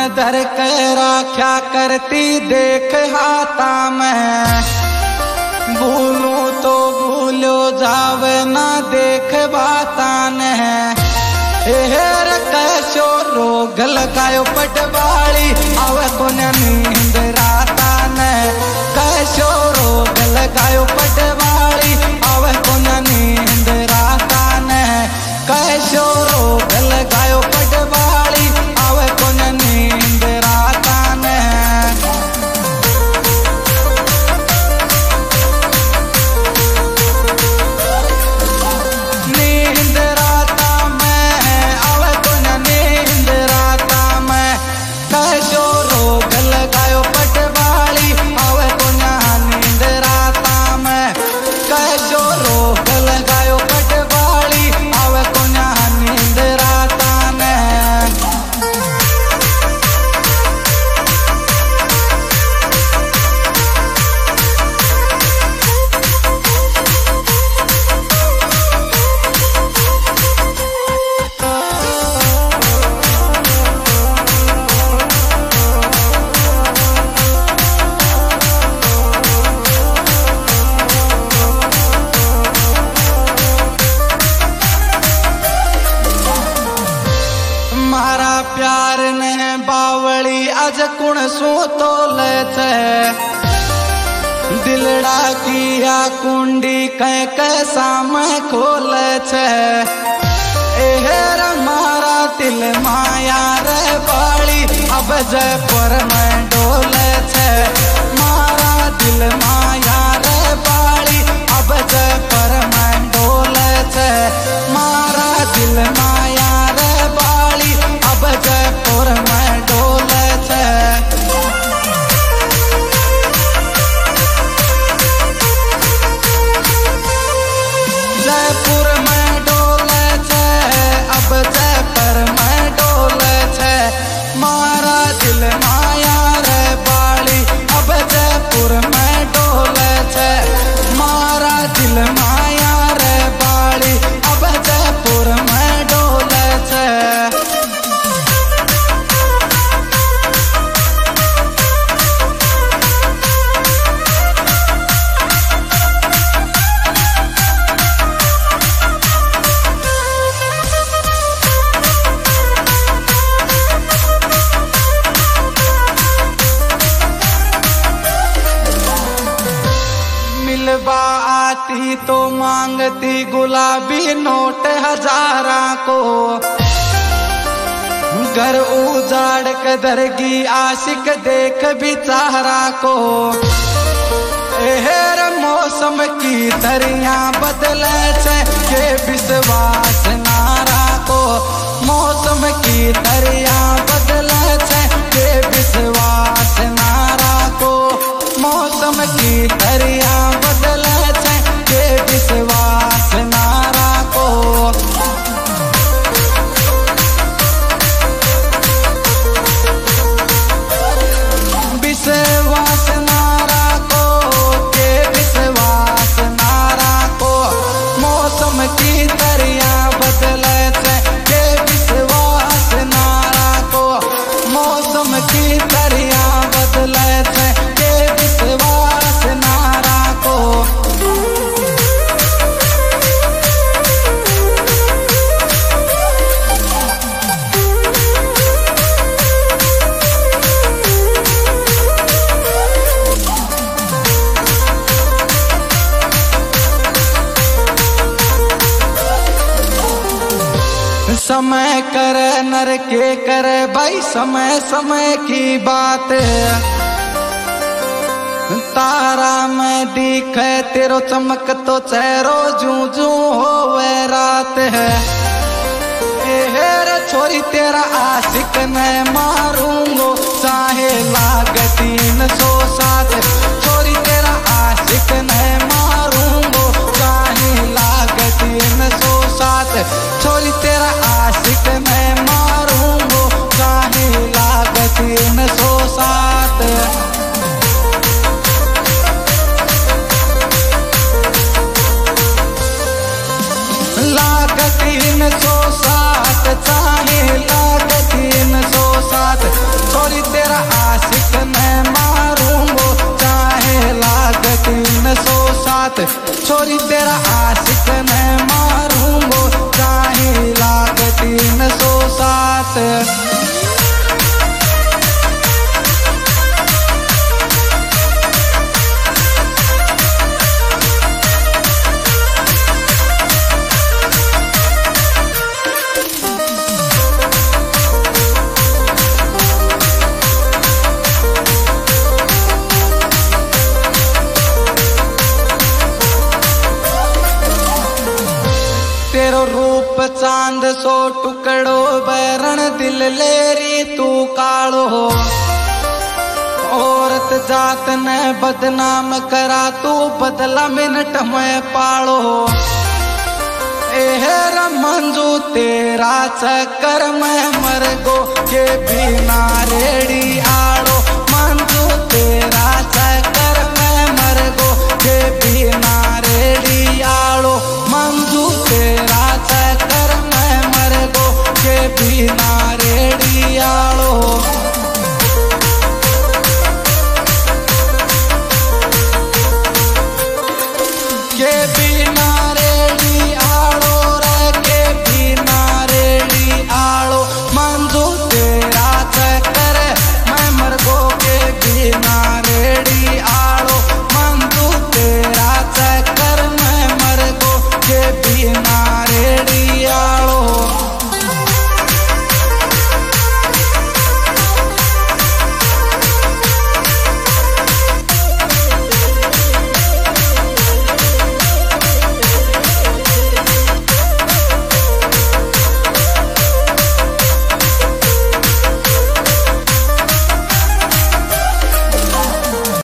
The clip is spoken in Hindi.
धर के राख्या करती देख हाथा में, भूलूं तो भूलो जावे ना देख बाता ने। हेर कैसो रोग लगायो पटवाली आवे कोन नींद राता ने। कैसो रोग लगायो पटवाली आवे कोन नींद राता ने। कैसो रोग लगायो पटवाली आवे कोन नींद राता ने। नींद राता में आवे कोन नींद राता में। कैसो रोग लगायो पटवाली आवे कोन नींद राता में। कैसो रोग लगायो पटवाली आवे कोन नींद राता में। मारा प्यार ने बावली अज कुण सो तोले छे। दिलड़ा किया कुंडी कह कैसा मैं खोले छे। एहर मारा दिल माया रे बाली अब जयपुर में डोले छे। मारा दिल माया रे बाली अब जयपुर में डोले छे। मारा दिल माया रे बाली अब जयपुर में डोले छे। जयपुर में डोले छे अब जयपुर में डोले छे। मारा दिल माया रे बाली अब जयपुर में डोले छे। मारा दिल माया रे बाली अब जयपुर में डोले छे। मिलवा आती तो मांगती गुलाबी नोट हजारा को। घर उजाड़ के दरगी आशिक देख बिचारा को। एहर मौसम की तरिया बदले छे के विश्वास नारा को। मौसम की तरिया बदले छे के विश्वास नारा को। मौसम की तरिया बदले छे के विश्वास नारा को। विश्वास नारा को के विश्वास नारा को। मौसम की तरिया बदले छे के विश्वास नारा को। मौसम की तरिया बदले छे के विश्वास नारा को। समय करे नर के करे भाई समय समय की बात है। तारा में दिखे तेरो चमक तो चेहरो जू जू होवे रात है। हेर छोरी तेरा आशिक मैं मारूंगो चाहे लाग 307। छोरी तेरा आशिक मैं मारूंगो चाहे लाग 307। छोरी तेरा आशिक मैं मारूंगो चाहे लाग 307। लाग 307 चाहे लाग 307। साथ। छोरी तेरा आशिक मैं मारूंगो चाहे लाख 307। तेरो रूप चांद सो टुकड़ो बैरण दिल लेरी तू कालो हो। औरत जात ने बदनाम करा तू बदला मिनट में पालो हो। एहर मंजू तेरा चक्कर में मर गो के बिना रेड़ी आड़ो।